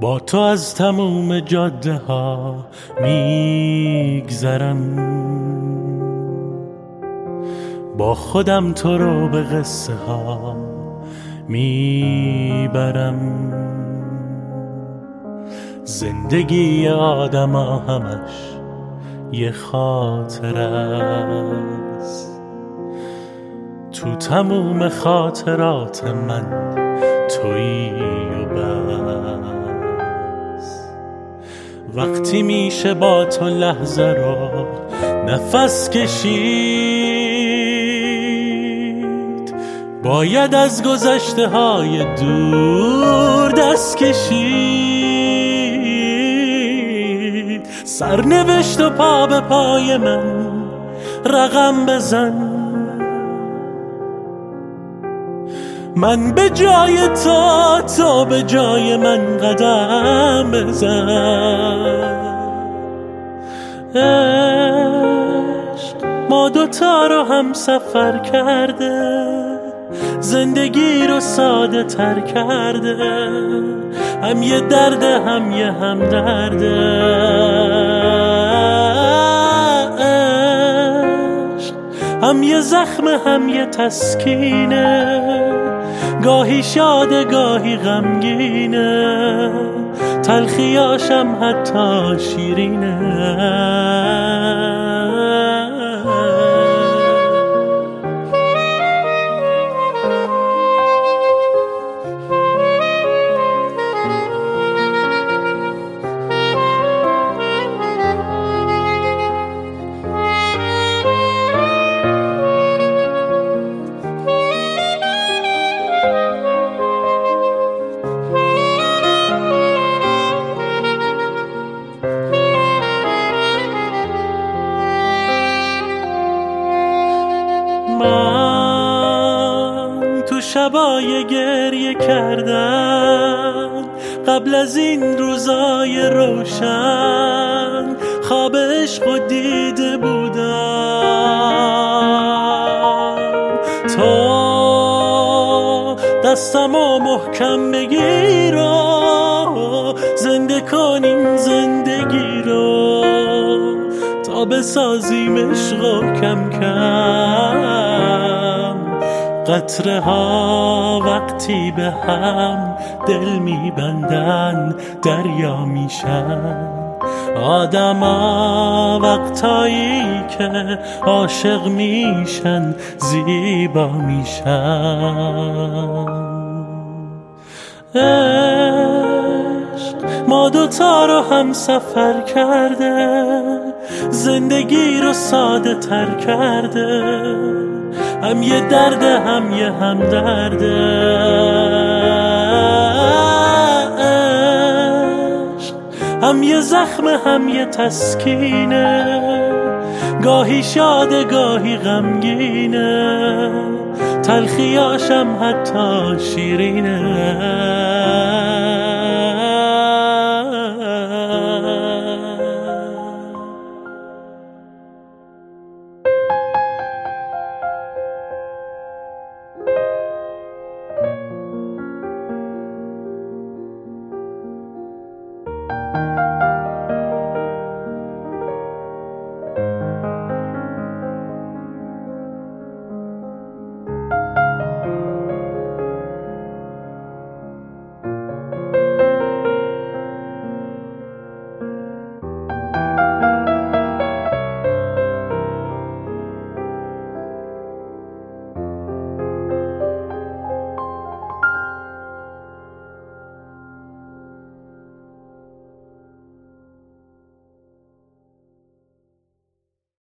با تو از تموم جاده ها میگذرم، با خودم تو رو به قصه ها میبرم. زندگی آدم ها همش یه خاطر است، تو تموم خاطرات من تویی و بس. وقتی میشه با تو لحظه رو نفس کشید، باید از گذشته های دور دست کشید. سرنوشت و پا به پای من رقم بزن، من به جای تو به جای من قدم بزن. عشق ما دوتا رو هم سفر کرده، زندگی رو ساده تر کرده، هم یه درده هم یه هم درده. عشق هم یه زخم هم یه تسکینه، گاهی شاده گاهی غمگینه، تلخیاشم حتی شیرینه. من تو شبای گریه کردن، قبل از این روزای روشن، خواب عشق و دیده بودم. تو دستمو محکم بگیر و زنده کن این زندگی رو، تا بسازیم عشق و کم کم قطره ها وقتی به هم دل میبندن دریا میشن. آدما وقتایی که عاشق میشن زیبا میشن. عشق ما دوتا رو هم سفر کرده، زندگی رو ساده تر کرده، هم یه درده هم یه هم درده. عشق هم یه زخم هم یه تسکینه، گاهی شاده گاهی غمگینه، تلخیاشم حتی شیرینه.